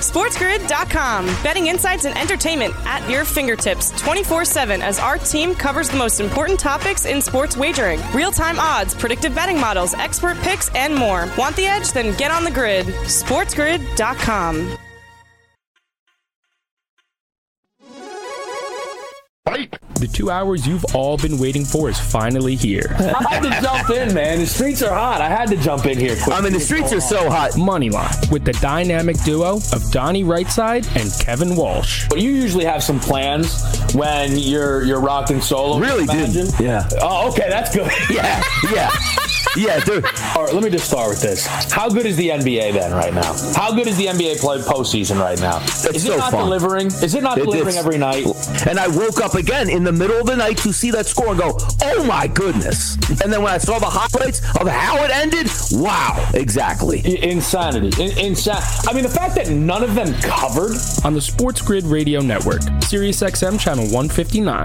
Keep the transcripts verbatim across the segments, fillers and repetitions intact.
SportsGrid dot com. Betting insights and entertainment at your fingertips twenty-four seven as our team covers the most important topics in sports wagering. Real-time odds, predictive betting models, expert picks, and more. Want the edge? Then get on the grid. SportsGrid dot com. The two hours you've all been waiting for is finally here. I had to jump in, man. The streets are hot. I had to jump in here quick. I mean, the streets are so hot. Moneyline with the dynamic duo of Donnie Rightside and Kevin Walsh. But you usually have some plans when you're you're rocking solo. Really did. Yeah. Oh, okay, that's good. Yeah, yeah. Yeah, dude. All right, let me just start with this. How good is the N B A then right now? How good is the N B A play postseason right now? It's is it so not fun. delivering? Is it not It- delivering it's- every night? And I woke up again in the middle of the night to see that score and go, oh my goodness. And then when I saw the highlights of how it ended, wow, exactly. I- insanity. In- insa- I mean, the fact that none of them covered. On the Sports Grid Radio Network, Sirius X M Channel one fifty-nine.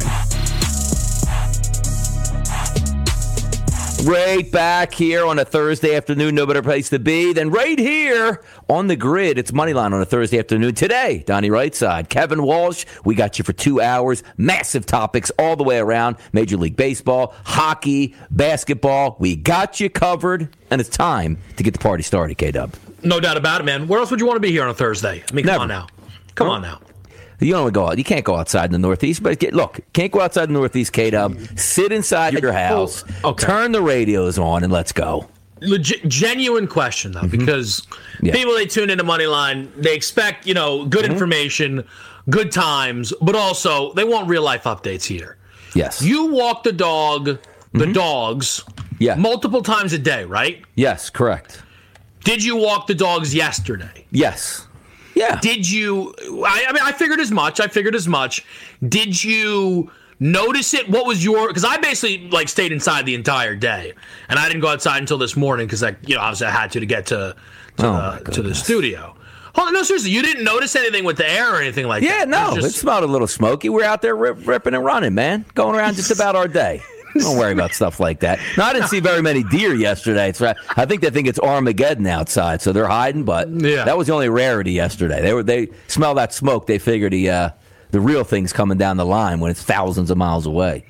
Right back here on a Thursday afternoon, no better place to be than right here on the grid. It's Moneyline on a Thursday afternoon. Today, Donnie Rightside, Kevin Walsh, we got you for two hours. Massive topics all the way around. Major League Baseball, hockey, basketball. We got you covered, and it's time to get the party started, K-Dub. No doubt about it, man. Where else would you want to be here on a Thursday? I mean, come Never. on now. Come on now. You don't go out. You can't go outside in the Northeast. But get, look, can't go outside in the Northeast, K-Dub. Sit inside your house. Okay. Turn the radios on and let's go. Legit, genuine question, though, Mm-hmm. because Yeah. people, they tune into Moneyline, they expect, you know, good Mm-hmm. information, good times, but also they want real-life updates here. Yes. You walk the dog, the dogs, Yeah. multiple times a day, right? Yes, correct. Did you walk the dogs yesterday? Yes. Yeah. Did you, I, I mean, I figured as much. I figured as much. Did you notice it? What was your, because I basically like stayed inside the entire day and I didn't go outside until this morning because I, you know, obviously I had to to get to, to, Oh, my the, to the goodness. studio. Hold on, no, seriously, you didn't notice anything with the air or anything like Yeah, that? no, It was it just- smelled a little smoky. We're out there rip, ripping and running, man. Going around just about our day. Don't worry about stuff like that. No, I didn't see very many deer yesterday. It's, I think they think it's Armageddon outside, so they're hiding. But Yeah. that was the only rarity yesterday. They were they smell that smoke. They figured the uh, the real thing's coming down the line when it's thousands of miles away.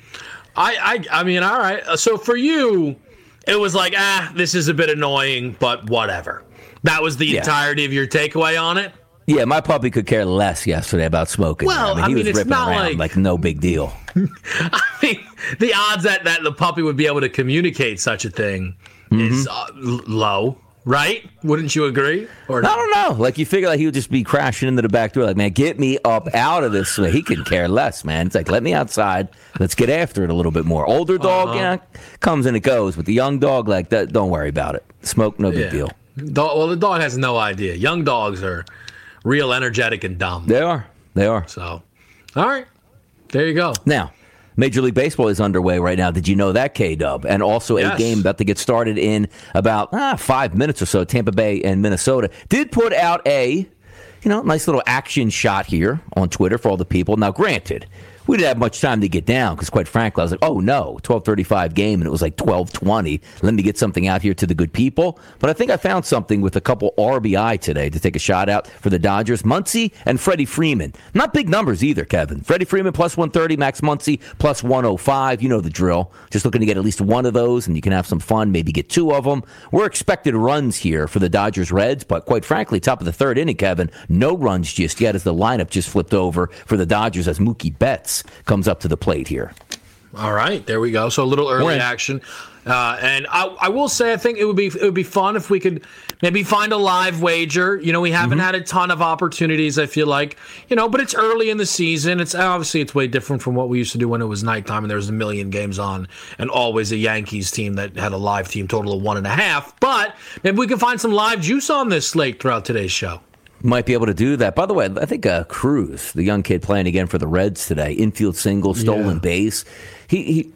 I, I, I mean, all right. So for you, it was like, ah, this is a bit annoying, but whatever. That was the Yeah. entirety of your takeaway on it? Yeah, my puppy could care less yesterday about smoking. Well, I mean, I he mean, was it's ripping not around like- like no big deal. I mean, the odds that, that the puppy would be able to communicate such a thing is uh, l- low, right? Wouldn't you agree? Or I don't know. Like, you figure like he would just be crashing into the back door. Like, man, get me up out of this. He could care less, man. It's like, let me outside. Let's get after it a little bit more. Older dog, Uh-huh. yeah, comes and it goes. But the young dog, like that, don't worry about it. Smoke, no big Yeah. deal. Dog, well, the dog has no idea. Young dogs are real energetic and dumb. They are. They are. So, all right. There you go. Now, Major League Baseball is underway right now. Did you know that, K-Dub? And also Yes. a game about to get started in about ah, five minutes or so. Tampa Bay and Minnesota did put out a, you know, nice little action shot here on Twitter for all the people. Now, granted, we didn't have much time to get down because, quite frankly, I was like, oh, no, twelve thirty-five game, and it was like twelve twenty. Let me get something out here to the good people. But I think I found something with a couple R B I today to take a shot out for the Dodgers. Muncy and Freddie Freeman. Not big numbers either, Kevin. Freddie Freeman plus one thirty, Max Muncy plus one oh five. You know the drill. Just looking to get at least one of those, and you can have some fun, maybe get two of them. We're expected runs here for the Dodgers Reds, but quite frankly, top of the third inning, Kevin, no runs just yet as the lineup just flipped over for the Dodgers as Mookie Betts comes up to the plate here. All right, there we go. So a little early We're in. action, uh, and I, I will say I think it would be it would be fun if we could maybe find a live wager. You know, we haven't Mm-hmm. had a ton of opportunities. I feel like, you know, but it's early in the season. It's obviously it's way different from what we used to do when it was nighttime and there was a million games on, and always a Yankees team that had a live team total of one and a half. But maybe we can find some live juice on this slate throughout today's show. Might be able to do that. By the way, I think uh, Cruz, the young kid playing again for the Reds today, infield single, stolen Yeah. base. He, he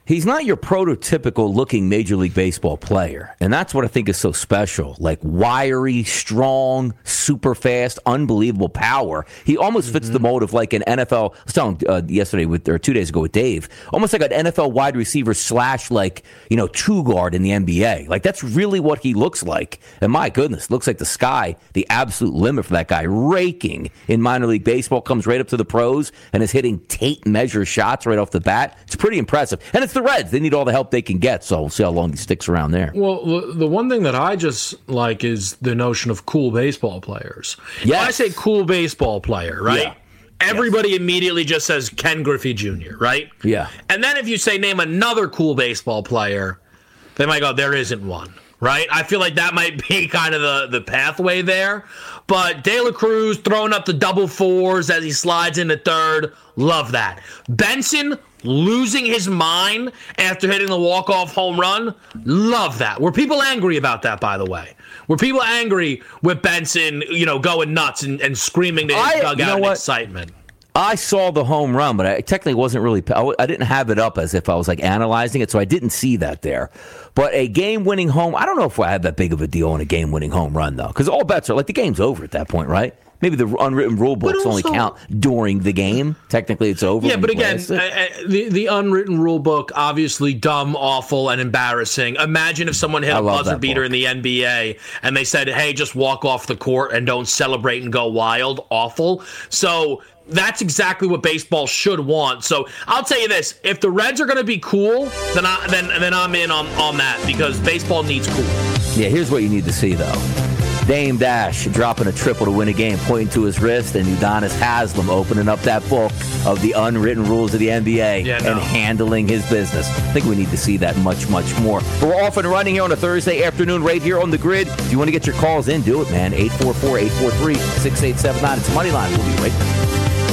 He's not your prototypical looking Major League Baseball player. And that's what I think is so special. Like wiry, strong, super fast, unbelievable power. He almost mm-hmm. fits the mold of like an N F L, I was telling uh, yesterday with, or two days ago with Dave, almost like an N F L wide receiver slash like, you know, two guard in the N B A. Like that's really what he looks like. And my goodness, looks like the sky, the absolute limit for that guy. Raking in minor league baseball, comes right up to the pros and is hitting tape measure shots right off the bat. It's pretty impressive. And it's the Reds. They need all the help they can get, so we'll see how long he sticks around there. Well, the one thing that I just like is the notion of cool baseball players. Yes. When I say cool baseball player, right? Yeah. Everybody yes. immediately just says Ken Griffey Junior, right? Yeah. And then if you say name another cool baseball player, they might go, there isn't one, right? I feel like that might be kind of the, the pathway there. But De La Cruz throwing up the double fours as he slides into third, love that. Benson losing his mind after hitting the walk-off home run, love that. Were people angry about that, by the way? Were people angry with Benson, you know, going nuts and, and screaming to his I, dugout you know in what? excitement? I saw the home run, but I technically wasn't really, I didn't have it up as if I was like analyzing it, so I didn't see that there. But a game-winning home, I don't know if I had that big of a deal on a game-winning home run, though, because all bets are, like, the game's over at that point, right? Maybe the unwritten rule books also only count during the game. Technically, it's over. Yeah, but again, uh, the, the unwritten rule book, obviously dumb, awful, and embarrassing. Imagine if someone hit I a buzzer beater book. in the N B A and they said, hey, just walk off the court and don't celebrate and go wild. Awful. So that's exactly what baseball should want. So I'll tell you this. If the Reds are going to be cool, then, I, then, then I'm in on, on that because baseball needs cool. Yeah, here's what you need to see, though. Dame Dash dropping a triple to win a game, pointing to his wrist, and Udonis Haslem opening up that book of the unwritten rules of the N B A yeah, no. and handling his business. I think we need to see that much, much more. But we're off and running here on a Thursday afternoon right here on the grid. If you want to get your calls in, do it, man. eight four four, eight four three, six eight seven nine. It's Moneyline. We'll be right back.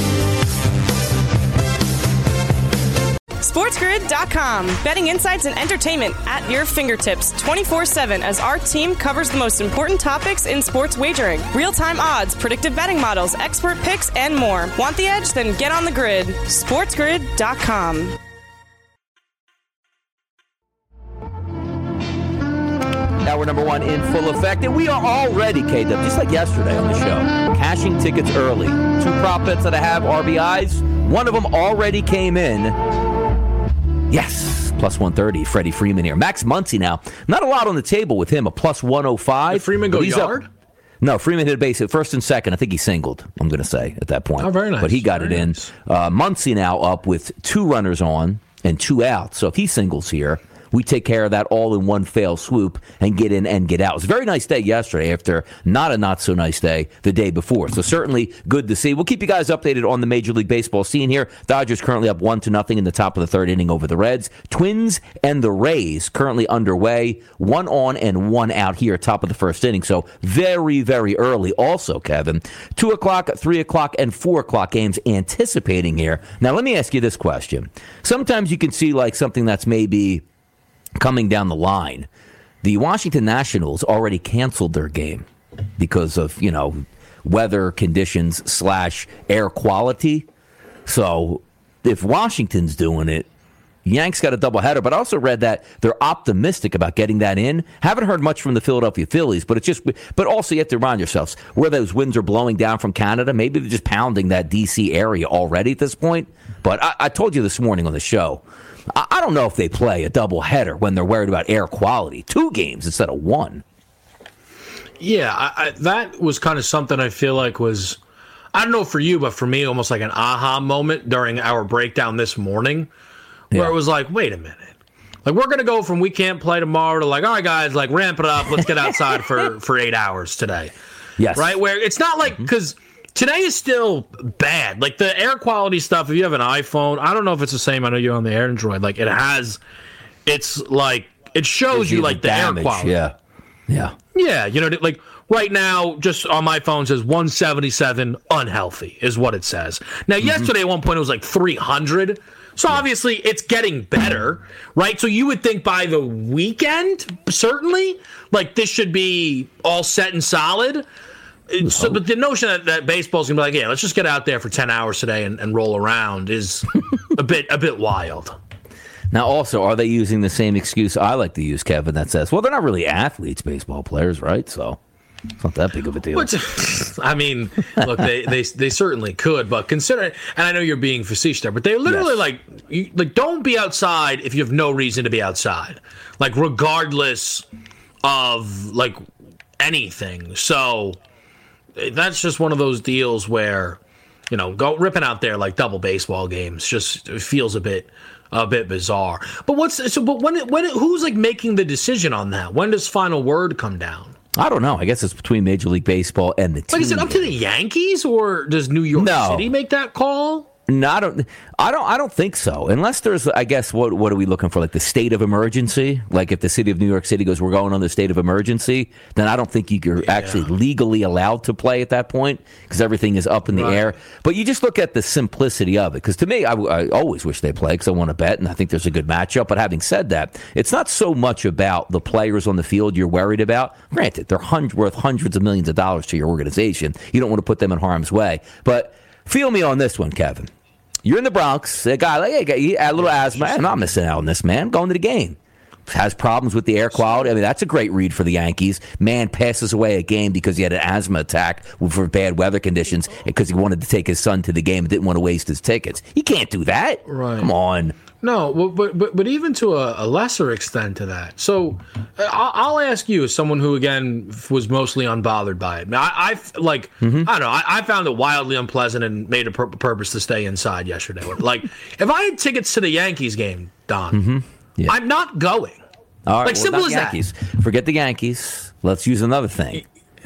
SportsGrid dot com. Betting insights and entertainment at your fingertips twenty-four seven as our team covers the most important topics in sports wagering. Real-time odds, predictive betting models, expert picks, and more. Want the edge? Then get on the grid. SportsGrid dot com. Hour number one in full effect, and we are already, K-Dub, just like yesterday on the show, cashing tickets early. Two prop bets that I have, R B Is. One of them already came in. Yes, plus one thirty, Freddie Freeman here. Max Muncy now, not a lot on the table with him, a plus one oh five. Did Freeman go yard? Up. No, Freeman hit a base at first and second. I think he singled, I'm going to say, at that point. Oh, very nice. But he got very it in. Nice. Uh, Muncy now up with two runners on and two outs. So if he singles here, we take care of that all in one fell swoop and get in and get out. It was a very nice day yesterday after not a not-so-nice day the day before. So certainly good to see. We'll keep you guys updated on the Major League Baseball scene here. Dodgers currently up one to nothing in the top of the third inning over the Reds. Twins and the Rays currently underway. One on and one out here, top of the first inning. So very, very early also, Kevin. Two o'clock, three o'clock, and four o'clock games anticipating here. Now, let me ask you this question. Sometimes you can see like something that's maybe coming down the line. The Washington Nationals already canceled their game because of, you know, weather conditions slash air quality. So if Washington's doing it, Yanks got a doubleheader, but I also read that they're optimistic about getting that in. Haven't heard much from the Philadelphia Phillies, but it's just, but also you have to remind yourselves where those winds are blowing down from Canada. Maybe they're just pounding that D C area already at this point. But I, I told you this morning on the show, I, I don't know if they play a doubleheader when they're worried about air quality. Two games instead of one. Yeah, I, I, that was kind of something I feel like was, I don't know for you, but for me, almost like an aha moment during our breakdown this morning. Where yeah. it was like, wait a minute. Like, we're going to go from we can't play tomorrow to like, all right, guys, like, ramp it up. Let's get outside for, for eight hours today. Yes. Right? Where it's not like, because mm-hmm. today is still bad. Like, the air quality stuff, if you have an iPhone, I don't know if it's the same. I know you're on the Android. Like, it has, it's like, it shows you, you, like, the damage. Air quality. Yeah. Yeah. Yeah. You know, like, right now, just on my phone, says one seventy-seven, unhealthy, is what it says. Now, mm-hmm. yesterday at one point, it was like three hundred. So obviously it's getting better, right? So you would think by the weekend, certainly, like this should be all set and solid. So, but the notion that, that baseball's gonna be like, yeah, let's just get out there for ten hours today and, and roll around is a bit a bit wild. Now, also, are they using the same excuse I like to use, Kevin, that says, well, they're not really athletes, baseball players, right? So it's not that big of a deal. Which, I mean, look, they, they they certainly could, but consider, and I know you're being facetious there, but they literally, yes. like, you, like, don't be outside if you have no reason to be outside. Like, regardless of, like, anything. So that's just one of those deals where, you know, go ripping out there like double baseball games just feels a bit a bit bizarre. But what's so? But when when who's like making the decision on that? When does final word come down? I don't know. I guess it's between Major League Baseball and the team. Like, is it up to the Yankees, or does New York no. City make that call? No, I don't. I don't. I don't think so. Unless there's, I guess, what what are we looking for? Like the state of emergency. Like if the city of New York City goes, we're going on the state of emergency, then I don't think you're yeah. actually legally allowed to play at that point because everything is up in the right. air. But you just look at the simplicity of it. Because to me, I, I always wish they play because I want to bet, and I think there's a good matchup. But having said that, it's not so much about the players on the field you're worried about. Granted, they're hundred, worth hundreds of millions of dollars to your organization. You don't want to put them in harm's way. But feel me on this one, Kevin. You're in the Bronx. A guy like hey, a little asthma. I'm not missing out on this, man. Going to the game. Has problems with the air quality. I mean, that's a great read for the Yankees. Man passes away a game because he had an asthma attack for bad weather conditions because he wanted to take his son to the game and didn't want to waste his tickets. He can't do that. Right. Come on. No, but but but even to a, a lesser extent to that. So I'll, I'll ask you, as someone who again was mostly unbothered by it. I, I like mm-hmm. I don't know. I, I found it wildly unpleasant and made a pur- purpose to stay inside yesterday. Like if I had tickets to the Yankees game, Don, mm-hmm. yeah. I'm not going. All right, like well, simple as Yankees. that. Forget the Yankees. Let's use another thing.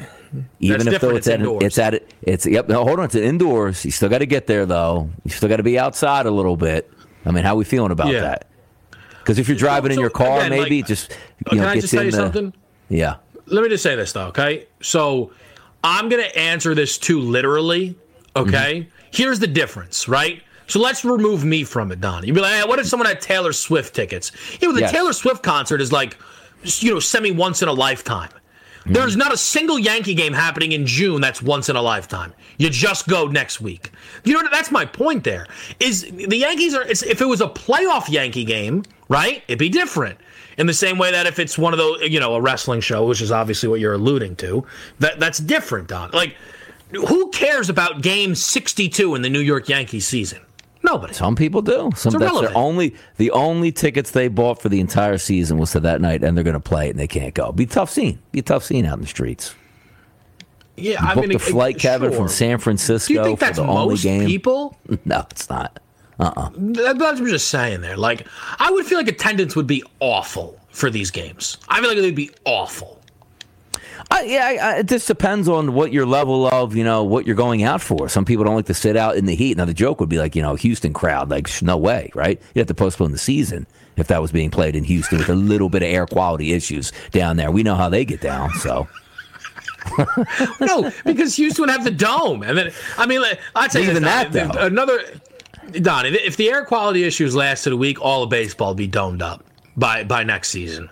Even That's if though it's, it's at indoors. it's at it, it's yep. No, hold on, it's indoors. You still got to get there though. You still got to be outside a little bit. I mean, how are we feeling about yeah. that? Because if you're driving so, in your car, again, maybe like, just you can know, I gets just tell in you the, something? Yeah. Let me just say this though, okay? So I'm gonna answer this too literally, okay? Mm-hmm. Here's the difference, right? So let's remove me from it, Don. You'd be like, hey, what if someone had Taylor Swift tickets? You know, the yes. Taylor Swift concert is like, you know, semi once in a lifetime. Mm-hmm. There's not a single Yankee game happening in June that's once in a lifetime. You just go next week. You know, that's my point there. Is the Yankees are, it's, if it was a playoff Yankee game, right, it'd be different. In the same way that if it's one of those, you know, a wrestling show, which is obviously what you're alluding to, that that's different, Don. Like, who cares about game sixty-two in the New York Yankees season? Nobody. Some people do. Some it's that's their only the only tickets they bought for the entire season was to that night, and they're going to play it, and they can't go. Be a tough scene. Be a tough scene out in the streets. Yeah, you I booked mean, a flight, it, Kevin, sure. from San Francisco. Do you think that's for the most only game. people? No, it's not. Uh-uh. That's what I'm just saying there. Like, I would feel like attendance would be awful for these games. I feel like it would be awful. Uh, yeah, I, I, it just depends on what your level of, you know, what you're going out for. Some people don't like to sit out in the heat. Now, the joke would be like, you know, Houston crowd, like, no way, right? You'd have to postpone the season if that was being played in Houston with a little bit of air quality issues down there. We know how they get down, so. No, because Houston would have the dome. And then, I mean, like, I'd say even this, that, though. Another, Don, if the air quality issues lasted a week, all of baseball would be domed up by, by next season.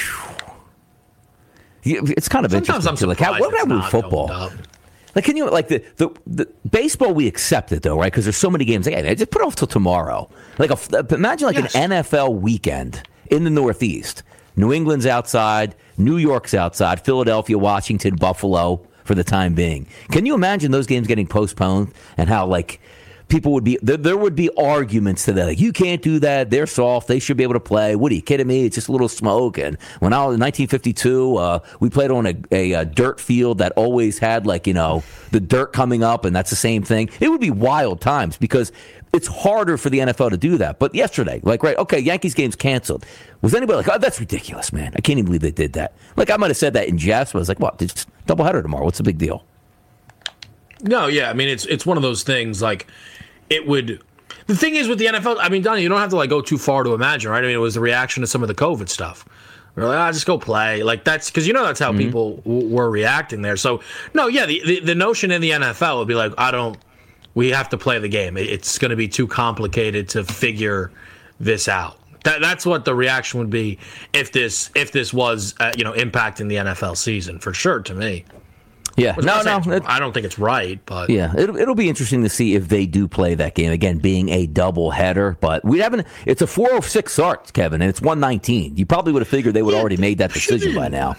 It's kind of Sometimes interesting. I'm like, how, what about with football? Like, can you like the, the the baseball? We accept it though, right? Because there's so many games. Like, hey, man, just put it off till tomorrow. Like, a, imagine like yes. an N F L weekend in the Northeast. New England's outside, New York's outside, Philadelphia, Washington, Buffalo for the time being. Can you imagine those games getting postponed and how like people would be there, there would be arguments to that, like, you can't do that, they're soft, they should be able to play. What are you kidding me? It's just a little smoke. And when I was in nineteen fifty-two, uh, we played on a, a, a dirt field that always had, like, you know, the dirt coming up, and that's the same thing. It would be wild times because it's harder for the N F L to do that. But yesterday, like, right, okay, Yankees game's canceled. Was anybody like, oh, that's ridiculous, man, I can't even believe they did that? Like, I might have said that in jest, but I was like, what, it's doubleheader tomorrow, what's the big deal? No, yeah, I mean, it's it's one of those things, like, it would. The thing is with the N F L, I mean, Donnie, you don't have to like go too far to imagine, right? I mean, it was the reaction to some of the COVID stuff. We're like, ah, just go play. Like, that's because you know that's how mm-hmm. people w- were reacting there. So, no, yeah, the, the the notion in the N F L would be like, I don't. We have to play the game. It's going to be too complicated to figure this out. That that's what the reaction would be if this if this was uh, you know impacting the N F L season for sure. To me. Yeah, no, no. It, I don't think it's right, but yeah, it'll, it'll be interesting to see if they do play that game again, being a double header. But we haven't. It's a four oh six start, Kevin, and it's one nineteen. You probably would have figured they would have yeah, already made that decision by now.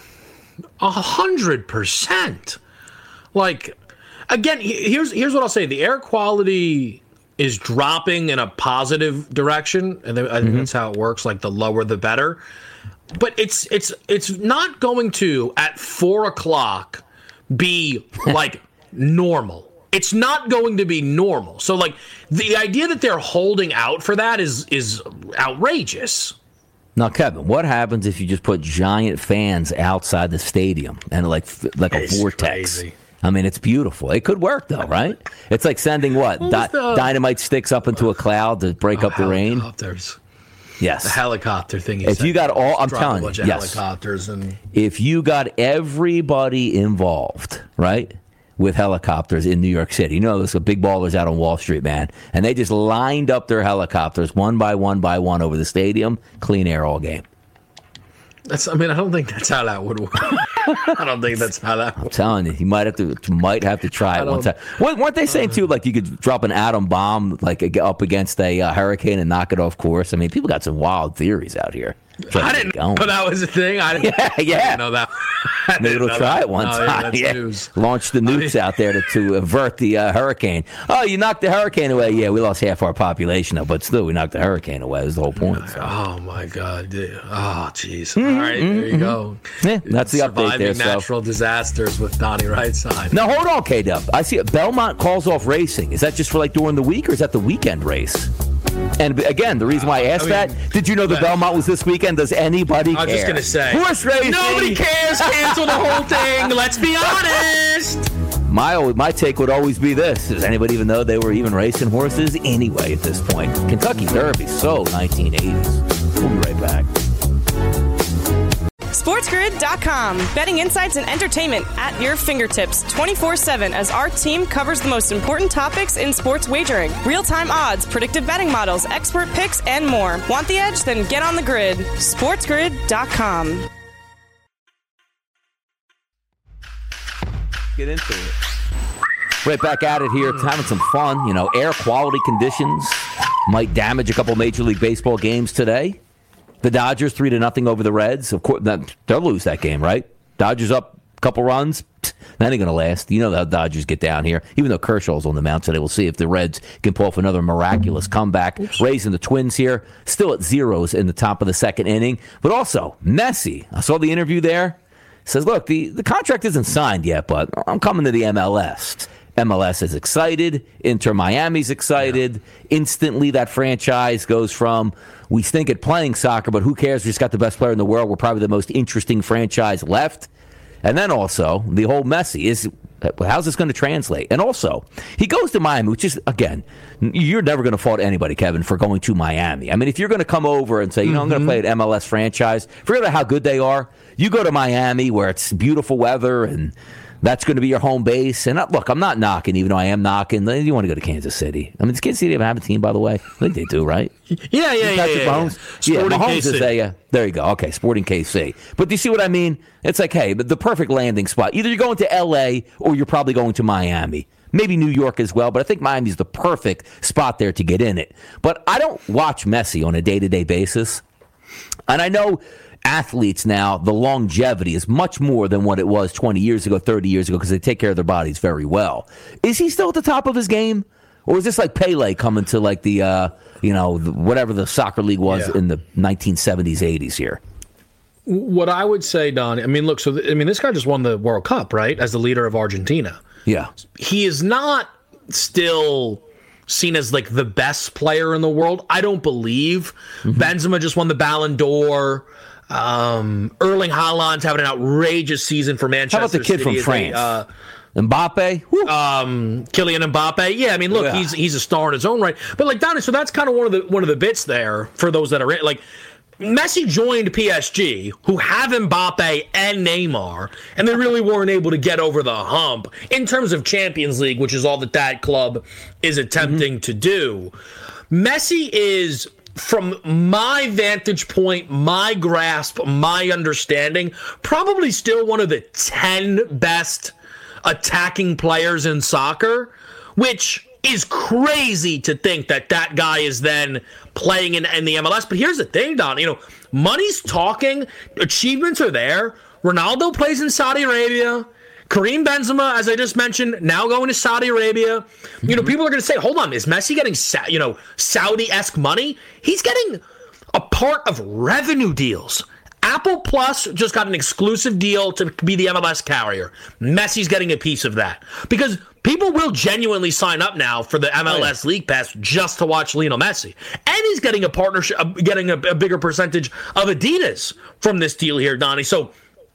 A hundred percent. Like, again, here's here's what I'll say: the air quality is dropping in a positive direction, and I think mm-hmm. that's how it works. Like, the lower the better. But it's it's it's not going to at four o'clock be like normal. It's not going to be normal. So like the idea that they're holding out for that is is outrageous. Now, Kevin, what happens if you just put giant fans outside the stadium and like like a it's vortex? Crazy. I mean, it's beautiful. It could work though, right? It's like sending what Di- the... dynamite sticks up into a cloud to break oh, up the rain. Helicopters. Yes, the helicopter thing. If you got all, I'm telling you, yes. Helicopters and if you got everybody involved, right, with helicopters in New York City, you know, there's some big ballers out on Wall Street, man, and they just lined up their helicopters one by one by one over the stadium, clean air all game. That's. I mean, I don't think that's how that would work. I don't think that's how that. I'm telling you, you might have to, you might have to try it one time. Weren't they saying too, like you could drop an atom bomb like up against a uh, hurricane and knock it off course? I mean, people got some wild theories out here. I didn't know that was a thing. I didn't, yeah, yeah. I didn't know that. Maybe we'll try that. it one no, time. Yeah, yeah. Launch the nukes out there to, to avert the uh, hurricane. Oh, you knocked the hurricane away. Yeah, we lost half our population, though, but still, we knocked the hurricane away. That's the whole point. So. Oh, my God. Dude. Oh, jeez. Mm-hmm, All right, mm-hmm. there you go. Yeah, that's the Surviving update there. natural so. disasters with Donnie Rightside. Now, hold on, K-Dub. I see Belmont calls off racing. Is that just for, like, during the week, or is that the weekend race? And again, the reason why I asked I mean, that, did you know the Belmont was this weekend? Does anybody care? I was just going to say. Horse racing! Nobody cares! Cancel the whole thing! Let's be honest! My my take would always be this. Does anybody even know they were even racing horses anyway at this point? Kentucky Derby, so nineteen eighties. We'll be right back. SportsGrid dot com. Betting insights and entertainment at your fingertips twenty-four seven as our team covers the most important topics in sports wagering. Real-time odds, predictive betting models, expert picks, and more. Want the edge? Then get on the grid. SportsGrid dot com. Get into it. Right back at it here, having some fun. You know, air quality conditions might damage a couple Major League Baseball games today. The Dodgers three to nothing over the Reds. Of course, they'll lose that game, right? Dodgers up a couple runs. That ain't gonna last. You know how Dodgers get down here. Even though Kershaw's on the mound today, we'll see if the Reds can pull off another miraculous comeback. Raising the Twins here, still at zeros in the top of the second inning. But also, Messi. I saw the interview there. Says, look, the, the contract isn't signed yet, but I'm coming to the M L S. M L S is excited. Inter Miami's excited. Yeah. Instantly, that franchise goes from, we stink at playing soccer, but who cares? We just got the best player in the world. We're probably the most interesting franchise left. And then also, the whole Messi is, how's this going to translate? And also, he goes to Miami, which is, again, you're never going to fault anybody, Kevin, for going to Miami. I mean, if you're going to come over and say, you know, mm-hmm. I'm going to play at M L S franchise, forget about how good they are. You go to Miami where it's beautiful weather and that's going to be your home base. And look, I'm not knocking, even though I am knocking. You want to go to Kansas City. I mean, does Kansas City have a team, by the way? I think they do, right? Yeah, yeah, yeah. yeah, yeah. Mahomes? Yeah, Sporting Mahomes K C. Is a, uh, there you go. Okay, Sporting K C. But do you see what I mean? It's like, hey, but the perfect landing spot. Either you're going to L A or you're probably going to Miami. Maybe New York as well, but I think Miami's the perfect spot there to get in it. But I don't watch Messi on a day-to-day basis. And I know athletes now, the longevity is much more than what it was twenty years ago, thirty years ago, because they take care of their bodies very well. Is he still at the top of his game? Or is this like Pele coming to like the, uh, you know, the, whatever the soccer league was yeah. in the nineteen seventies, eighties here? What I would say, Don, I mean, look, so, th- I mean, this guy just won the World Cup, right, as the leader of Argentina. Yeah. He is not still seen as like the best player in the world. I don't believe. Mm-hmm. Benzema just won the Ballon d'Or. Um, Erling Haaland's having an outrageous season for Manchester How about the kid City from France? Uh, Mbappe? Woo. Um, Kylian Mbappe. Yeah, I mean, look, yeah. he's he's a star in his own right. But like Donnie, so that's kind of one of the one of the bits there for those that are in, like Messi joined P S G, who have Mbappe and Neymar, and they really weren't able to get over the hump in terms of Champions League, which is all that that club is attempting mm-hmm. to do. Messi is, from my vantage point, my grasp, my understanding, probably still one of the ten best attacking players in soccer, which is crazy to think that that guy is then playing in, in the M L S. But here's the thing, Don. You know, money's talking. Achievements are there. Ronaldo plays in Saudi Arabia. Karim Benzema, as I just mentioned, now going to Saudi Arabia. You know, people are going to say, hold on, is Messi getting, Sa- you know, Saudi-esque money? He's getting a part of revenue deals. Apple Plus just got an exclusive deal to be the M L S carrier. Messi's getting a piece of that. Because people will genuinely sign up now for the M L S oh, yeah. League Pass just to watch Lionel Messi. And he's getting a partnership, getting a, a bigger percentage of Adidas from this deal here, Donnie. So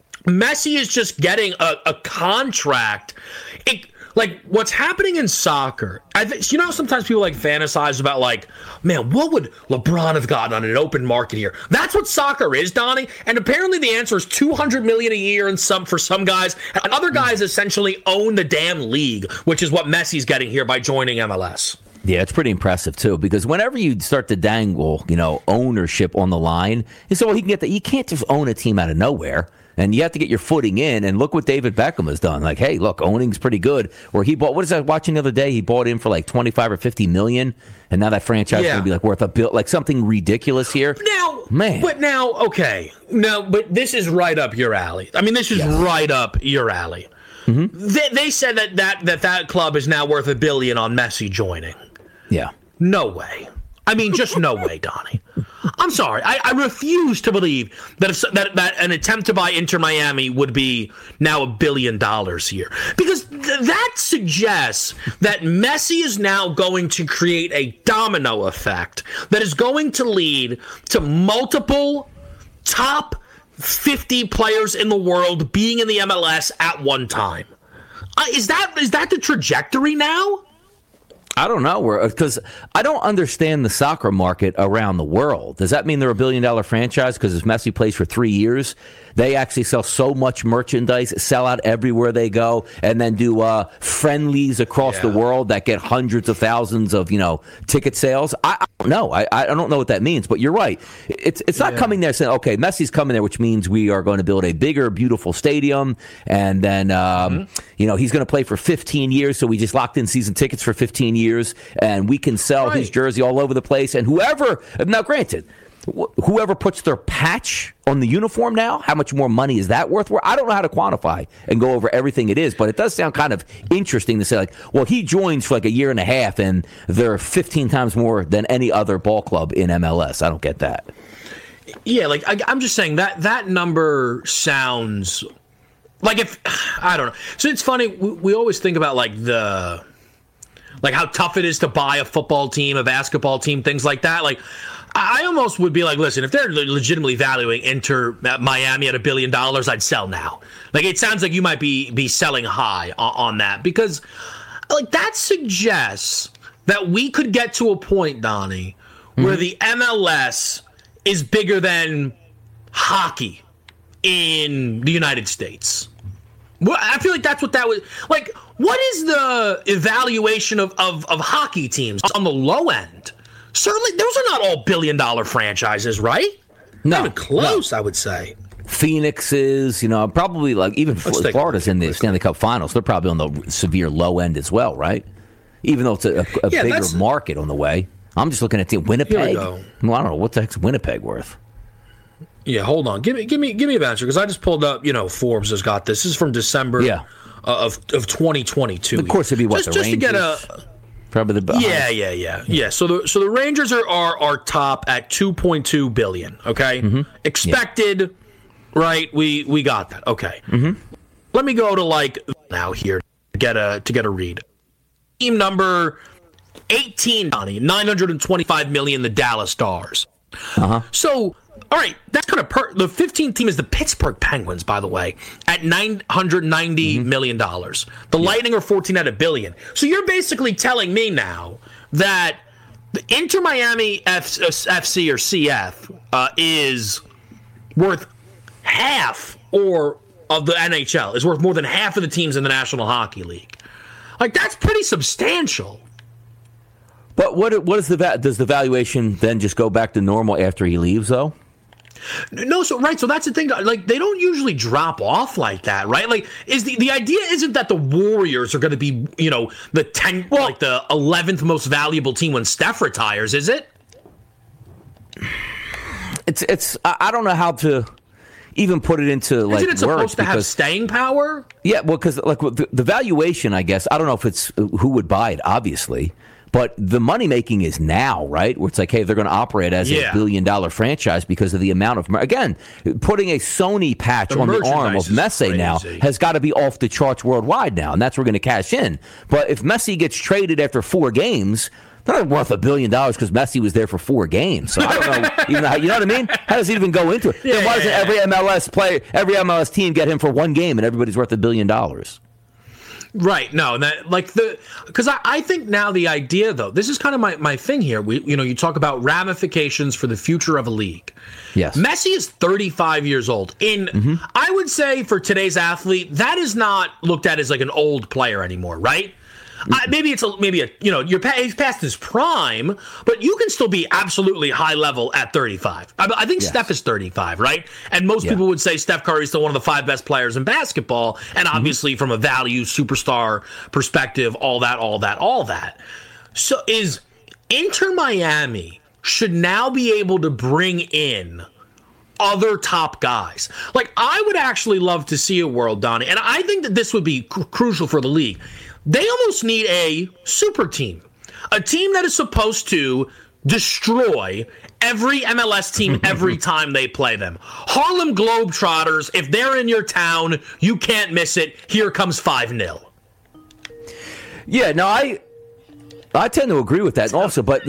Messi is just getting a, a contract. It, like, what's happening in soccer, I th- you know, sometimes people like fantasize about, like, man, what would LeBron have gotten on an open market here? That's what soccer is, Donnie. And apparently the answer is two hundred million dollars a year and some for some guys. And other guys essentially own the damn league, which is what Messi's getting here by joining M L S. Yeah, it's pretty impressive, too, because whenever you start to dangle, you know, ownership on the line, so well, he can get that. You can't just own a team out of nowhere. And you have to get your footing in. And look what David Beckham has done. Like, hey, look, owning's pretty good. Or he bought, what is that watching the other day? He bought in for like twenty-five or fifty million. And now that franchise yeah. is going to be like worth a bill, like something ridiculous here. Now, man. But now, okay. No, but this is right up your alley. I mean, this is yeah. right up your alley. Mm-hmm. They, they said that that, that that club is now worth a billion on Messi joining. Yeah. No way. I mean, just no way, Donnie. I'm sorry. I, I refuse to believe that, if, that that an attempt to buy Inter Miami would be now a billion dollars here. Because th- that suggests that Messi is now going to create a domino effect that is going to lead to multiple top fifty players in the world being in the M L S at one time. Uh, is that is that the trajectory now? I don't know, because I don't understand the soccer market around the world. Does that mean they're a billion-dollar franchise? Because if Messi plays for three years, they actually sell so much merchandise, sell out everywhere they go, and then do uh, friendlies across yeah. the world that get hundreds of thousands of, you know, ticket sales. I, I don't know. I, I don't know what that means, but you're right. It's it's not yeah. coming there saying, okay, Messi's coming there, which means we are going to build a bigger, beautiful stadium, and then um, mm-hmm. you know, he's going to play for fifteen years, so we just locked in season tickets for fifteen years, and we can sell right. his jersey all over the place, and whoever, now granted, whoever puts their patch on the uniform now, how much more money is that worth? I don't know how to quantify and go over everything it is, but it does sound kind of interesting to say, like, well, he joins for like a year and a half, and they're fifteen times more than any other ball club in M L S. I don't get that. Yeah, like, I, I'm just saying that that number sounds like, if, I don't know. So it's funny, we, we always think about, like, the, like, how tough it is to buy a football team, a basketball team, things like that. Like, I almost would be like, listen, if they're legitimately valuing Inter Miami at a billion dollars, I'd sell now. Like, it sounds like you might be be selling high on, on that, because, like, that suggests that we could get to a point, Donnie, mm-hmm. where the M L S is bigger than hockey in the United States. Well, I feel like that's what that was. Like, what is the evaluation of, of, of hockey teams on the low end? Certainly, those are not all billion-dollar franchises, right? No. Not even close, no. I would say. Phoenix is, you know, probably like even Let's Florida's in the Stanley Cup Finals. They're probably on the severe low end as well, right? Even though it's a, a yeah, bigger market on the way. I'm just looking at the Winnipeg. Well, I don't know. What the heck's Winnipeg worth? Yeah, hold on. Give me give me, give me a answer, because I just pulled up, you know, Forbes has got this. This is from December yeah. uh, of, of twenty twenty-two. Of course, it'd be what, just, the just Rangers? To get a... Probably the yeah, yeah, yeah, yeah. So the so the Rangers are are, are top at two point two billion. Okay, mm-hmm. expected, yeah. right? We we got that. Okay. Mm-hmm. Let me go to like now here to get a to get a read. Team number eighteen, Donnie, nine hundred and twenty-five million. The Dallas Stars. Uh-huh. So. All right, that's kind of per- the fifteenth team is the Pittsburgh Penguins, by the way, at nine hundred ninety mm-hmm. million dollars. The yeah. Lightning are fourteen at a billion. So you're basically telling me now that the Inter Miami F- F C or C F uh, is worth half or of the N H L, is worth more than half of the teams in the National Hockey League. Like, that's pretty substantial. But what what is the va- does the valuation then just go back to normal after he leaves, though? No, so right, so that's the thing. Like, they don't usually drop off like that, right? Like, is the the idea isn't that the Warriors are going to be, you know, the tenth, well, like the eleventh most valuable team when Steph retires, is it? It's it's. I don't know how to even put it into like Isn't it supposed words to have because, staying power? Yeah, well, because like the, the valuation, I guess I don't know if it's who would buy it, obviously. But the money making is now, right? Where it's like, hey, they're going to operate as yeah. a billion dollar franchise because of the amount of, again, putting a Sony patch the on the arm of Messi now has got to be off the charts worldwide now, and that's where we're going to cash in. But if Messi gets traded after four games, they're not worth a billion dollars because Messi was there for four games. So I don't know, even how, you know what I mean? How does it even go into it? Yeah, Why doesn't yeah, every M L S player, every M L S team get him for one game and everybody's worth a billion dollars? Right. No, that like the because I, I think now the idea, though, this is kind of my, my thing here. We you know, you talk about ramifications for the future of a league. Yes. Messi is thirty-five years old. In mm-hmm. I would say for today's athlete, that is not looked at as like an old player anymore, right? Uh, maybe it's a maybe a you know you're he's past his prime, but you can still be absolutely high level at thirty-five. I, I think yes. Steph is thirty-five, right? And most yeah. people would say Steph Curry is still one of the five best players in basketball, and obviously mm-hmm. from a value superstar perspective, all that, all that, all that. So is Inter Miami should now be able to bring in other top guys. Like I would actually love to see a world, Donnie, and I think that this would be cr- crucial for the league. They almost need a super team, a team that is supposed to destroy every M L S team every time they play them. Harlem Globetrotters, if they're in your town, you can't miss it. Here comes five nil. Yeah, no, I I tend to agree with that also, but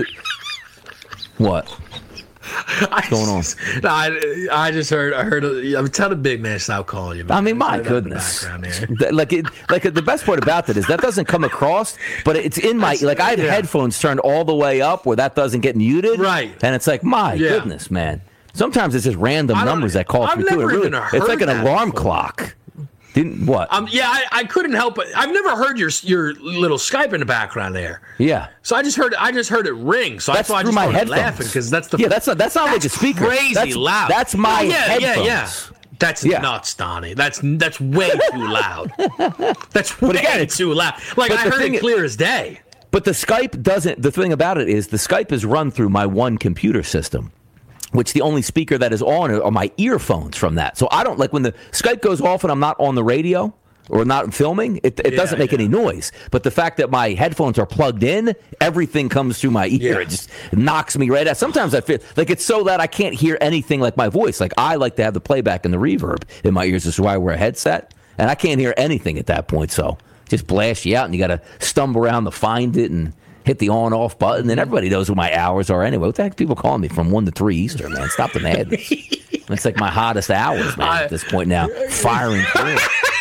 what? What's going on? No, I, I just heard. I heard. A, I'm telling Big Man stop calling you. Man. I mean, my goodness. Like, it, like the best part about that is that doesn't come across, but it's in my. That's, like, I have yeah. headphones turned all the way up where that doesn't get muted. Right. And it's like, my yeah. goodness, man. Sometimes it's just random numbers that call through to it. Really, it's like an alarm before. Clock. Didn't what? Um, yeah, I, I couldn't help it. I've never heard your your little Skype in the background there. Yeah. So I just heard I just heard it ring. So that's I thought I just my started headphones. laughing because that's the yeah. That's not, that's not that's like a speaker. Crazy that's, loud. That's my oh, yeah, headphones. Yeah, yeah. That's yeah. nuts, Donnie. That's that's way too loud. That's way again, too loud. Like I heard it clear as day. But the Skype doesn't. The thing about it is the Skype is run through my one computer system, which the only speaker that is on are my earphones from that. So I don't like when the Skype goes off and I'm not on the radio or not filming, it, it yeah, doesn't make yeah. any noise. But the fact that my headphones are plugged in, everything comes through my ear. Yeah. It just knocks me right out. Sometimes I feel like it's so loud I can't hear anything like my voice. Like I like to have the playback and the reverb in my ears. This is why I wear a headset. And I can't hear anything at that point. So just blast you out and you got to stumble around to find it and hit the on-off button. And everybody knows what my hours are anyway. What the heck are people calling me from one to three Eastern, man? Stop the madness. It's like my hottest hours, man, I, at this point now. Firing through.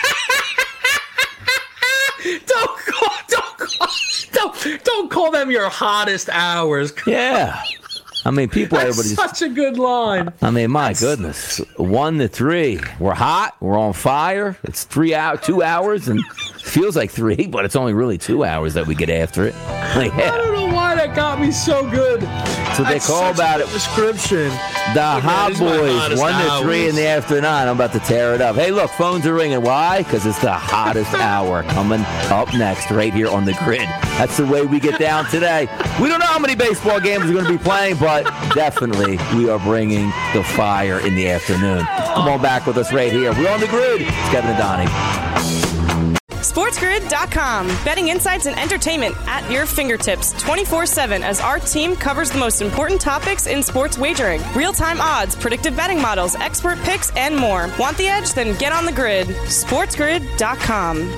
Don't call, don't call, don't, don't call them your hottest hours. Yeah. I mean, people, That's everybody's such a good line. I mean, my goodness. One to three. We're hot. We're on fire. It's three hours, two hours, and feels like three, but it's only really two hours that we get after it. Like, yeah. I don't know why that got me so good. That's what they call about it. Description. The okay, Hot Boys, one to three in the afternoon. I'm about to tear it up. Hey, look, phones are ringing. Why? Because it's the hottest hour coming up next right here on the grid. That's the way we get down today. We don't know how many baseball games we're going to be playing, but definitely we are bringing the fire in the afternoon. Come on back with us right here. We're on the grid. It's Kevin and Donnie. SportsGrid dot com. Betting insights and entertainment at your fingertips twenty-four seven as our team covers the most important topics in sports wagering. Real-time odds, predictive betting models, expert picks, and more. Want the edge? Then get on the grid. SportsGrid dot com.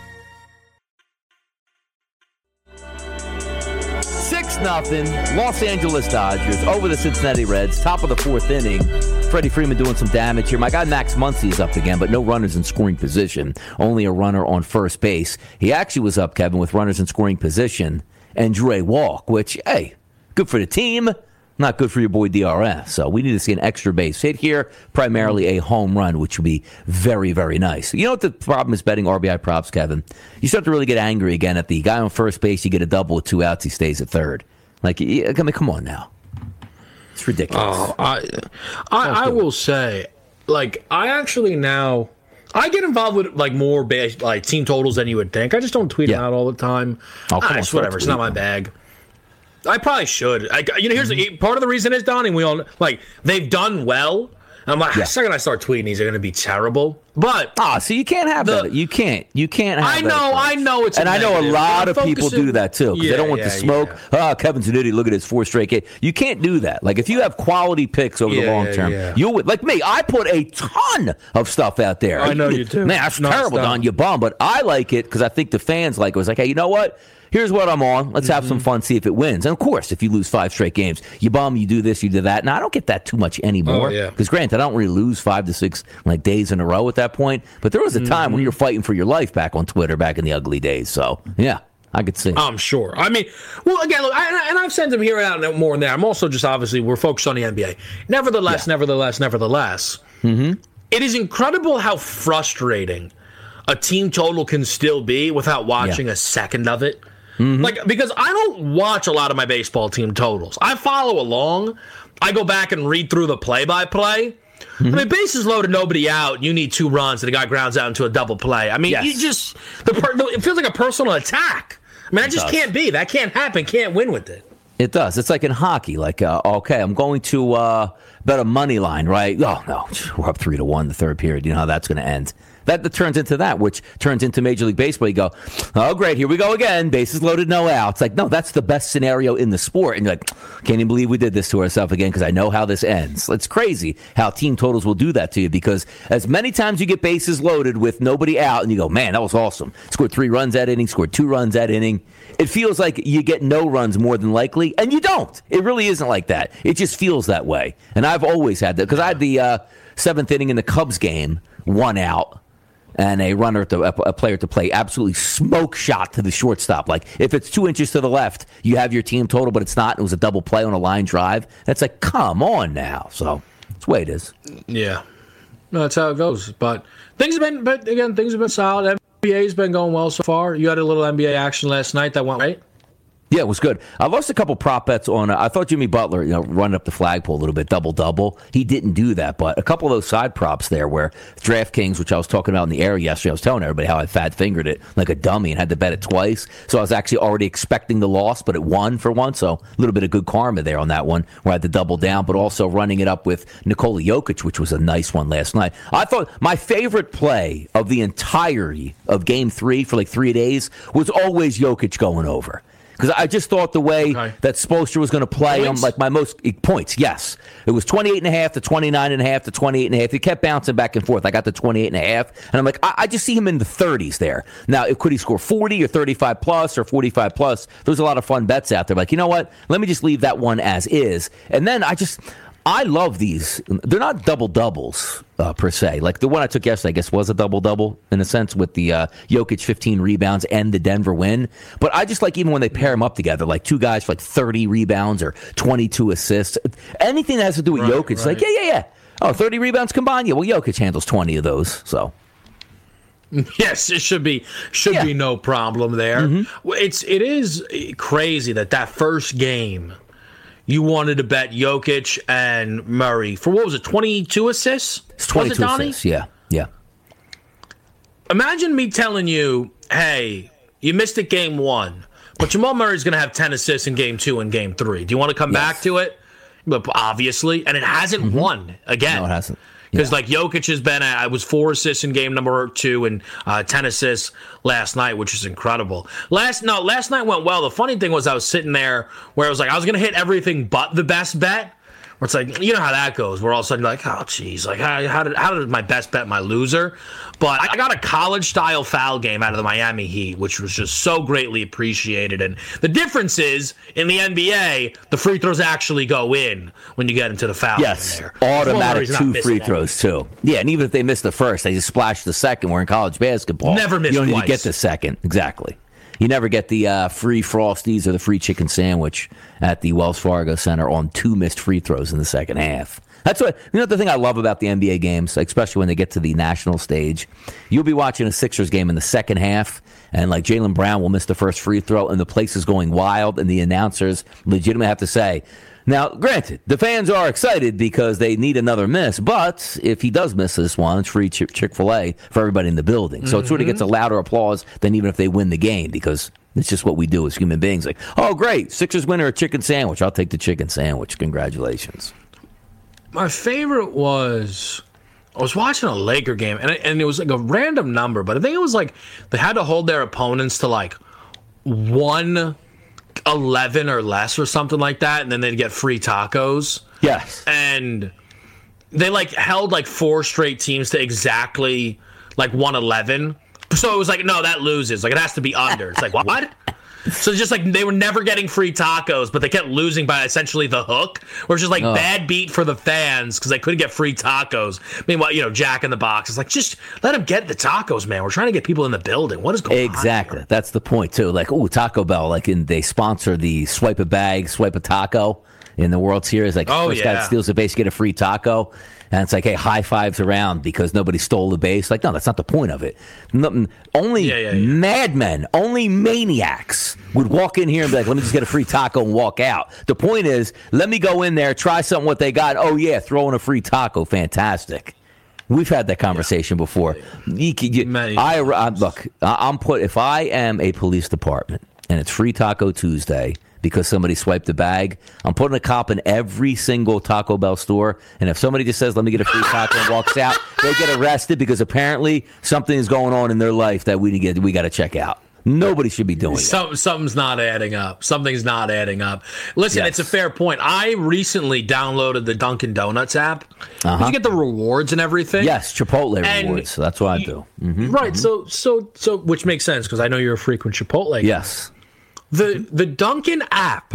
six nothing. Los Angeles Dodgers over the Cincinnati Reds. Top of the fourth inning. Freddie Freeman doing some damage here. My guy Max Muncy is up again, but no runners in scoring position. Only a runner on first base. He actually was up, Kevin, with runners in scoring position and drew a walk, which, hey, good for the team. Not good for your boy D R S. So we need to see an extra base hit here, primarily a home run, which would be very, very nice. You know what the problem is betting R B I props, Kevin? You start to really get angry again at the guy on first base. You get a double with two outs. He stays at third. Like, I mean, come on now. It's ridiculous. Oh, I, I, I will say, like, I actually now, I get involved with, like, more base, like team totals than you would think. I just don't tweet Yeah. them out all the time. Oh, come Ah, on, it's whatever. It's not my bag. I probably should. I, you know, here's Mm-hmm. the, part of the reason is, Donnie, we all, like, they've done well. I'm like, Yeah. the second I start tweeting, these are going to be terrible. But Ah, so you can't have The- that. You can't. You can't have I that know, approach. I know it's a and I know a negative, lot but of I'm people focusing- do that too because Yeah, they don't want yeah, the smoke. Ah, Kevin's an idiot. Look at his four straight games. You can't do that. Like if you have quality picks over the Yeah, long yeah, term, yeah. you would like me. I put a ton of stuff out there. I know you do. Man, that's No, it's terrible, dumb. Don. You bum. But I like it because I think the fans like it. It was like, hey, you know what? Here's what I'm on. Let's have some fun, see if it wins. And of course, if you lose five straight games, you bum, you do this, you do that. Now, I don't get that too much anymore. Oh, yeah. Because granted, I don't really lose five to six like days in a row at that point. But there was a time when you were fighting for your life back on Twitter back in the ugly days. So, yeah, I could see. I'm sure. I mean, well, again, look, I, and I've sent them here and out more than that. I'm also just obviously we're focused on the N B A. Nevertheless, Yeah. nevertheless, nevertheless, mm-hmm. It is incredible how frustrating a team total can still be without watching Yeah. a second of it. Mm-hmm. Like, because I don't watch a lot of my baseball team totals. I follow along. I go back and read through the play-by-play. Mm-hmm. I mean, bases loaded, nobody out. You need two runs, and the guy grounds out into a double play. I mean, Yes. you just the per, it feels like a personal attack. I mean, that just does. can't be. That can't happen. Can't win with it. It does. It's like in hockey. Like, uh, okay, I'm going to uh, bet a money line, right? Oh, no, we're up three to one the third period. You know how that's going to end. That, that turns into that, which turns into Major League Baseball. You go, oh, great, here we go again. Bases loaded, no outs. Like, no, that's the best scenario in the sport. And you're like, can't even believe we did this to ourselves again because I know how this ends. It's crazy how team totals will do that to you because as many times you get bases loaded with nobody out and you go, man, that was awesome. Scored three runs that inning, scored two runs that inning. It feels like you get no runs more than likely, and you don't. It really isn't like that. It just feels that way. And I've always had that because I had the uh, seventh inning in the Cubs game, one out. And a runner, at the, a player to play, absolutely smoke shot to the shortstop. Like, if it's two inches to the left, you have your team total, but it's not. It was a double play on a line drive. That's like, come on now. So, that's the way it is. Yeah, no, that's how it goes. But things have been, but again, things have been solid. N B A's been going well so far. You had a little N B A action last night that went right. Yeah, it was good. I lost a couple prop bets on. Uh, I thought Jimmy Butler, you know, running up the flagpole a little bit, double double. He didn't do that, but a couple of those side props there, where DraftKings, which I was talking about in the air yesterday, I was telling everybody how I fat fingered it like a dummy and had to bet it twice. So I was actually already expecting the loss, but it won for one. So a little bit of good karma there on that one, where I had to double down, but also running it up with Nikola Jokic, which was a nice one last night. I thought my favorite play of the entirety of Game Three for like three days was always Jokic going over. Because I just thought the way okay. that Spoelstra was going to play him, like my most points, yes. It was twenty-eight and a half to twenty-nine and a half to twenty-eight and a half. He kept bouncing back and forth. I got the twenty-eight and a half, and I'm like, I, I just see him in the thirties there. Now, could he score forty or thirty-five plus or forty-five plus? There's a lot of fun bets out there. Like, you know what? Let me just leave that one as is. And then I just... I love these. They're not double-doubles, uh, per se. Like the one I took yesterday, I guess, was a double-double, in a sense, with the uh, Jokic fifteen rebounds and the Denver win. But I just like even when they pair them up together, like two guys for like thirty rebounds or twenty-two assists. Anything that has to do with right, Jokic, it's right. like, yeah, yeah, yeah. Oh, thirty rebounds combined? Yeah, well, Jokic handles twenty of those, so... Yes, it should be should Yeah. be no problem there. Mm-hmm. Well, It's it is crazy that that first game you wanted to bet Jokic and Murray for what was it, twenty-two assists? It's twenty-two was it, Donnie? assists, yeah, yeah. Imagine me telling you, hey, you missed it game one, but Jamal Murray's going to have ten assists in game two and game three. Do you want to come Yes. back to it? But obviously, and it hasn't Mm-hmm. won again. No, it hasn't. Because Yeah. like Jokic has been, I was four assists in game number two and uh, ten assists last night, which is incredible. Last no, last night went well. The funny thing was I was sitting there where I was like, I was gonna hit everything but the best bet. Where it's like, you know how that goes. Where all of a sudden you're like, oh geez, like how, how did how did my best bet my loser? But I got a college style foul game out of the Miami Heat, which was just so greatly appreciated. And the difference is in the N B A, the free throws actually go in when you get into the foul. Yes, there. automatic Jamal Murray's not two missing free that. throws, too. Yeah, and even if they miss the first, they just splash the second. We're in college basketball. Never miss You don't need twice. to get the second. Exactly. You never get the uh, free Frosties or the free chicken sandwich at the Wells Fargo Center on two missed free throws in the second half. That's what, you know, the thing I love about the N B A games, especially when they get to the national stage, you'll be watching a Sixers game in the second half, and like Jaylen Brown will miss the first free throw, and the place is going wild, and the announcers legitimately have to say, now, granted, the fans are excited because they need another miss, but if he does miss this one, it's free Ch- Chick-fil-A for everybody in the building. So mm-hmm. it sort of gets a louder applause than even if they win the game, because it's just what we do as human beings. Like, oh, great, Sixers winner a chicken sandwich. I'll take the chicken sandwich. Congratulations. My favorite was, I was watching a Laker game, and it, and it was like a random number, but I think it was like they had to hold their opponents to like one eleven or less or something like that, and then they'd get free tacos. Yes. And they like held like four straight teams to exactly like one eleven. So it was like, no, that loses. Like, it has to be under. It's like, what? So just like they were never getting free tacos, but they kept losing by essentially the hook, which is just like oh. bad beat for the fans because they couldn't get free tacos. Meanwhile, you know, Jack in the Box is like, just let them get the tacos, man. We're trying to get people in the building. What is going exactly. on? Exactly. That's the point too. Like, oh, Taco Bell, like, in they sponsor the swipe a bag, swipe a taco in the World Series. Like, oh, first yeah. guy that steals a base, get a free taco. And it's like, hey, high fives around because nobody stole the base. Like, no, that's not the point of it. Nothing, only yeah, yeah, yeah. madmen, only maniacs would walk in here and be like, let me just get a free taco and walk out. The point is, let me go in there, try something what they got. Oh, yeah, throw in a free taco. Fantastic. We've had that conversation yeah. before. You, you, I, I, look, I'm put, if I am a police department and it's Free Taco Tuesday because somebody swiped the bag, I'm putting a cop in every single Taco Bell store, and if somebody just says, let me get a free taco and walks out, they get arrested because apparently something is going on in their life that we get, we got to check out. Nobody should be doing Some, it. Something's not adding up. Something's not adding up. Listen, yes. it's a fair point. I recently downloaded the Dunkin' Donuts app. Uh-huh. You get the rewards and everything. Yes, Chipotle and rewards. So that's what I do. Mm-hmm, right. Mm-hmm. So, so, so, which makes sense because I know you're a frequent Chipotle guy. Yes. The the Dunkin' app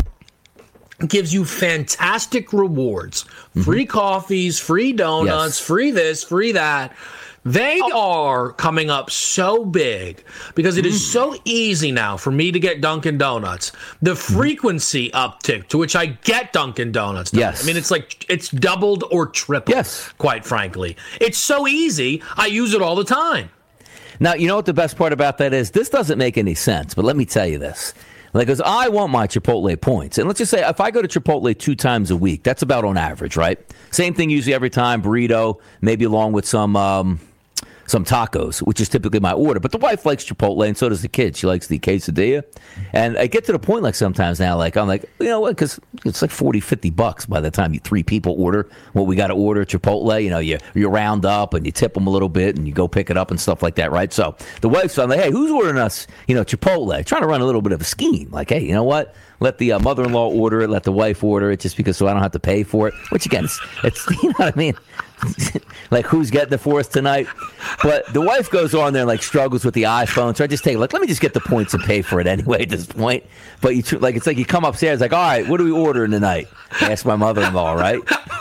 gives you fantastic rewards. Mm-hmm. Free coffees, free donuts, yes. free this, free that. They are coming up so big because it is mm. so easy now for me to get Dunkin' Donuts. The frequency mm. uptick to which I get Dunkin' Donuts. Yes. I mean, it's like it's doubled or tripled, yes. quite frankly. It's so easy. I use it all the time. Now, you know what the best part about that is? This doesn't make any sense, but let me tell you this. Like, because I want my Chipotle points. And let's just say if I go to Chipotle two times a week, that's about on average, right? Same thing usually every time, burrito, maybe along with some um, some tacos, which is typically my order. But the wife likes Chipotle, and so does the kid. She likes the quesadilla. And I get to the point, like, sometimes now, like, I'm like, you know what, because it's like forty, fifty bucks by the time you three people order what we got to order Chipotle. You know, you, you round up and you tip them a little bit and you go pick it up and stuff like that, right? So the wife's I'm like, hey, who's ordering us, you know, Chipotle? Trying to run a little bit of a scheme. Like, hey, you know what? Let the uh, mother-in-law order it. Let the wife order it just because so I don't have to pay for it. Which, again, it's, it's you know what I mean? Like, who's getting it for us tonight? But the wife goes on there and, like, struggles with the iPhone. So I just take, like, let me just get the points and pay for it anyway at this point. But, you like, it's like you come upstairs, like, all right, what are we ordering tonight? I ask my mother-in-law, right?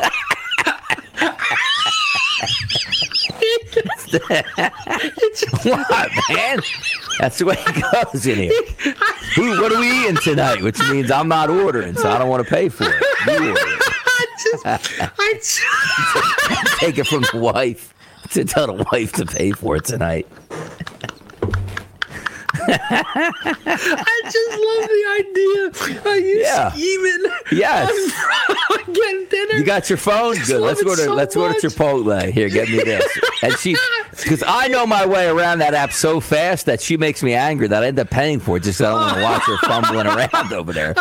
What, man? That's the way it goes in here. Who, what are we eating tonight? Which means I'm not ordering, so I don't want to pay for it. You order it. I just, I just... Take it from the wife to tell the wife to pay for it tonight. I just love the idea. Are you yeah. scheming? Yes. I'm getting dinner. You got your phone? Good. Let's go to so let's go to Chipotle. Here, get me this. And she, because I know my way around that app so fast that she makes me angry that I end up paying for it just so I don't want to watch her fumbling around over there.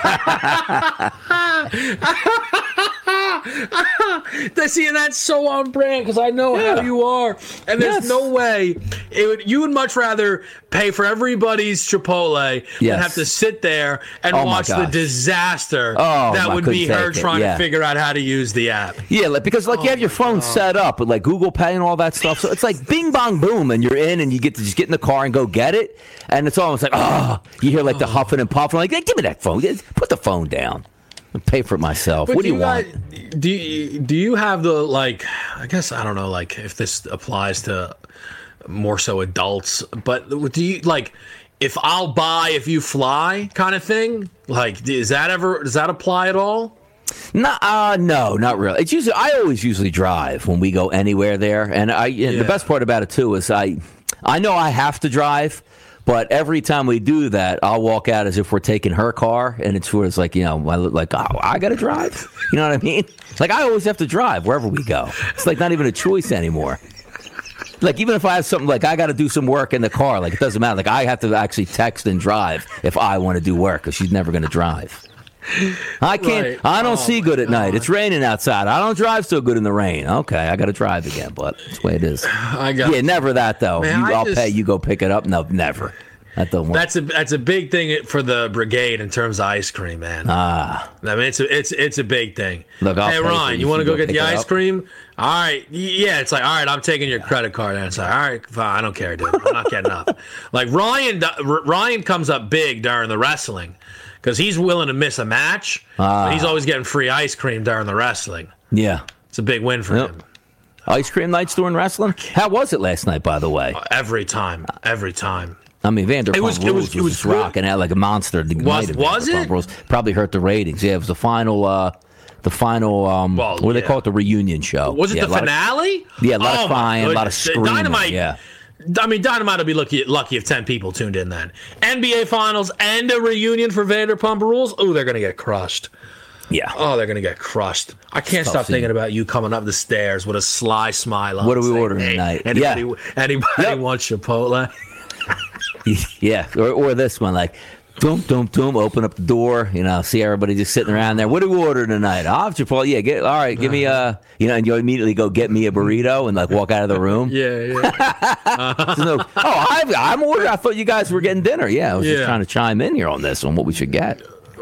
See, and that's so on brand because I know yeah. how you are, and there's yes. no way it would. You would much rather pay for everybody's Chipotle yes. than have to sit there and oh watch the disaster oh, that would be her it. trying yeah. to figure out how to use the app. Yeah, like, because like oh you have your phone God. set up with like Google Pay and all that stuff, so it's like bing bong boom, and you're in, and you get to just get in the car and go get it, and it's almost like oh, you hear like the huffing and puffing, like hey, give me that phone, put the phone down. I'll pay for it myself. But what do you, you want? Got, do you, do you have the, like, I guess, I don't know, like, if this applies to more so adults, but do you, like, if I'll buy if you fly kind of thing? Like, is that ever, does that apply at all? No, uh, no, not really. It's usually I always usually drive when we go anywhere there, and I. And Yeah. the best part about it too is I, I know I have to drive, but every time we do that, I'll walk out as if we're taking her car, and it's where it's like you know, I look like oh, I got to drive. You know what I mean? It's like I always have to drive wherever we go. It's like not even a choice anymore. Like, even if I have something, like, I got to do some work in the car, like, it doesn't matter. Like, I have to actually text and drive if I want to do work, because she's never going to drive. I can't, Right. I don't Oh, see good at God. night. It's raining outside. I don't drive so good in the rain. Okay, I got to drive again, but that's the way it is. I got Yeah, never that, though. Man, you, I I'll just- pay, you go pick it up. No, never. That don't work. That's a that's a big thing for the brigade in terms of ice cream, man. Ah. I mean, it's a, it's it's a big thing. Look, I'll hey, pay for Ron, it. you want to You go go get the pick it ice up? cream? All right, Y- yeah. It's like, all right, I'm taking your credit card, and it's like, all right, fine, I don't care, dude. I'm not getting up. Like Ryan, do- R- Ryan comes up big during the wrestling because he's willing to miss a match, Ah. but he's always getting free ice cream during the wrestling. Yeah. It's a big win for Yep. him. Ice cream nights during wrestling? How was it last night, by the way? Every time, every time. I mean, Vanderpump It was- Rules it was, was- it was just good. rocking out like a monster. The Was- night of was Vanderpump it? Rules. Probably hurt the ratings. Yeah, it was the final, uh, the final, um, Well, what do they yeah. call it? The reunion show. Was it Yeah, the a lot of- finale? yeah, a lot Oh, of my crying, a lot of goodness. screaming. Dynamite. Yeah. I mean, Dynamite will be lucky, lucky if ten people tuned in then. N B A Finals and a reunion for Vanderpump Rules. Oh, they're going to get crushed. Yeah. Oh, they're going to get crushed. I can't Tough stop scene. thinking about you coming up the stairs with a sly smile on. What are we saying, ordering hey, tonight? Anybody, Yeah. anybody Yep. wants Chipotle? Yeah. Or, or this one, like, doom, doom, doom, open up the door, you know, see everybody just sitting around there. What do we order tonight? I'll have Chipotle. Yeah, get, all right, give me a, you know, and you immediately go get me a burrito and, like, walk out of the room. Yeah, yeah. There's no, oh, I, I'm ordering. I thought you guys were getting dinner. Yeah, I was just Yeah. trying to chime in here on this, on what we should get.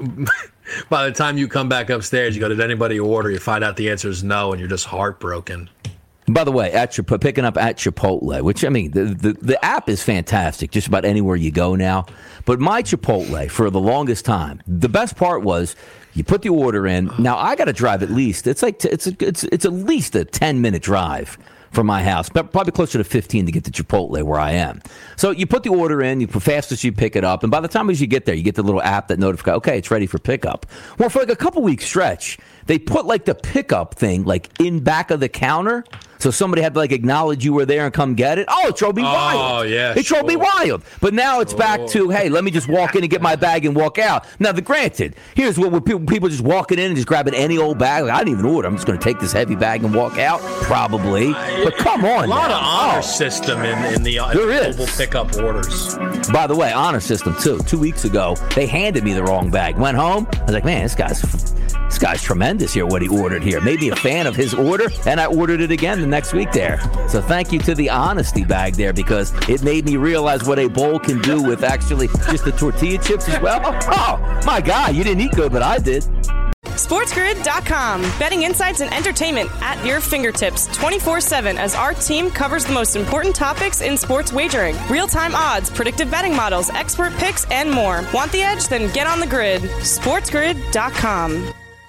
By the time you come back upstairs, you go, did anybody order? You find out the answer is no, and you're just heartbroken. By the way, at Chip- picking up at Chipotle, which I mean, the, the the app is fantastic, just about anywhere you go now. But my Chipotle, for the longest time, the best part was you put the order in. Now I got to drive at least. It's like t- it's a, it's it's at least a ten minute drive from my house, but probably closer to fifteen to get to Chipotle where I am. So you put the order in, you fastest you pick it up, and by the time as you get there, you get the little app that notifies, okay, it's ready for pickup. Well, for like a couple week stretch, they put like the pickup thing like in back of the counter. So somebody had to like acknowledge you were there and come get it. Oh, it drove me wild. Oh, yeah, It drove me sure. wild. But now it's back to, hey, let me just walk in and get my bag and walk out. Now, the granted, here's what when people, people just walking in and just grabbing any old bag. Like, I didn't even order. I'm just going to take this heavy bag and walk out. Probably. But come on. A lot now. of honor Oh. system in, in the uh, There is. mobile pickup orders. By the way, honor system too. Two weeks ago, they handed me the wrong bag. Went home. I was like, man, this guy's this guy's tremendous here. What he ordered here. Made me a fan of his order, and I ordered it again the next week there. So thank you to the honesty bag there because it made me realize what a bowl can do with actually just the tortilla chips as well. Oh my God, you didn't eat good, but I did. SportsGrid dot com. Betting insights and entertainment at your fingertips twenty-four seven as our team covers the most important topics in sports wagering. Real-time odds, predictive betting models, expert picks, and more. Want the edge? Then get on the grid. SportsGrid dot com.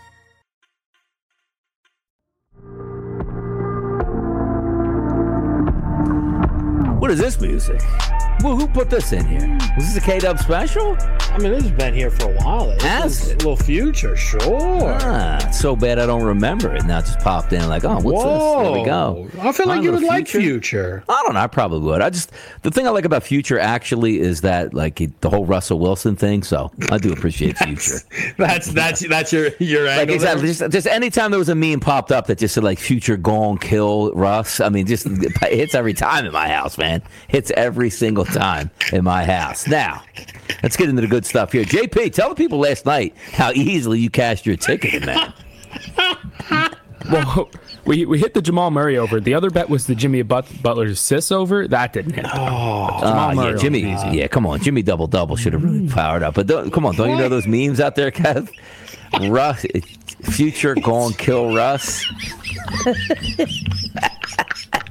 What is this music? Well, who put this in here? Was this a K-Dub special? I mean, this has been here for a while. This Has is it? a little future, sure. Ah, it's so bad I don't remember it. Now it just popped in like, oh, what's this? There we go. I feel like Honor you would the like Future. Future. I don't know. I probably would. I just the thing I like about Future actually is that like he, the whole Russell Wilson thing. So I do appreciate Future. That's that's that's your your Like angle. exactly. there? Just, just anytime there was a meme popped up that just said like Future gone kill Russ. I mean, just it hits every time in my house, man. Hits every single time in my house. Now, let's get into the good stuff here. J P, tell the people last night how easily you cashed your ticket, man. Well, we we hit the Jamal Murray over. The other bet was the Jimmy But- Butler's sis over. That didn't hit. Oh, Uh, yeah, Jimmy. Yeah, come on, Jimmy double double should have really powered up. But don't, come on, don't you know those memes out there, Kev? Russ, Future gone kill Russ.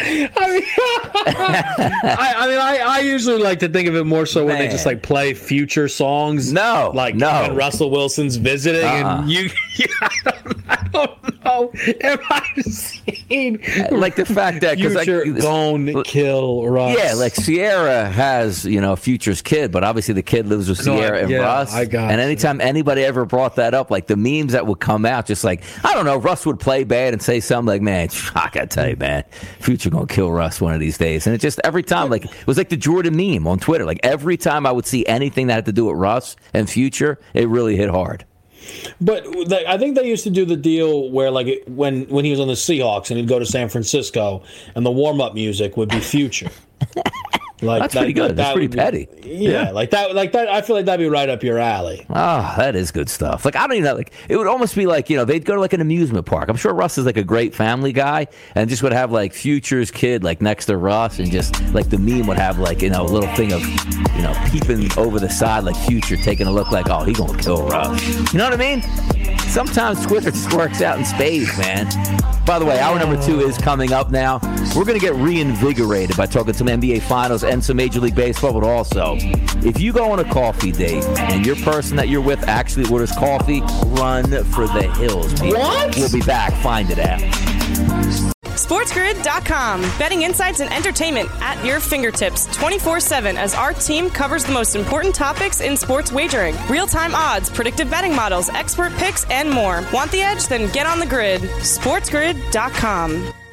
I mean, I, I mean, I, I usually like to think of it more so when Man. they just like play future songs. No, like no. when Russell Wilson's visiting, Uh-uh. and you, yeah, I, don't, I don't know. Am I seeing Like the fact that because future like, gonna kill Russ? yeah, like Sierra has, you know, Future's kid, but obviously the kid lives with No, I- Sierra and yeah, Russ. I got and you. anytime anybody ever brought that up, like the memes that would come out, just like, I don't know, Russ would play bad and say something like, man, I gotta tell you, man, Future gonna kill Russ one of these days. And it just, every time, like, it was like the Jordan meme on Twitter. Like, every time I would see anything that had to do with Russ and Future, it really hit hard. But they, I think they used to do the deal where, like, it, when when he was on the Seahawks and he'd go to San Francisco, and the warm up music would be Future. Like That's pretty good. That's pretty would be- petty. Yeah, Yeah. like that. Like that. I feel like that'd be right up your alley. Oh, that is good stuff. Like, I don't even know. Like, it would almost be like, you know, they'd go to like an amusement park. I'm sure Russ is like a great family guy and just would have like Future's kid like next to Russ, and just like the meme would have like, you know, a little thing of, you know, peeping over the side like Future taking a look like, oh, he gonna kill Russ. You know what I mean? Sometimes Twitter just works out in spades, man. By the way, hour number two is coming up now. We're going to get reinvigorated by talking some N B A Finals and some Major League Baseball, but also, if you go on a coffee date and your person that you're with actually orders coffee, run for the hills, people. What? We'll be back. Find it out. SportsGrid dot com. Betting insights and entertainment at your fingertips twenty-four seven as our team covers the most important topics in sports wagering. Real-time odds, predictive betting models, expert picks, and more. Want the edge? Then get on the grid. SportsGrid dot com.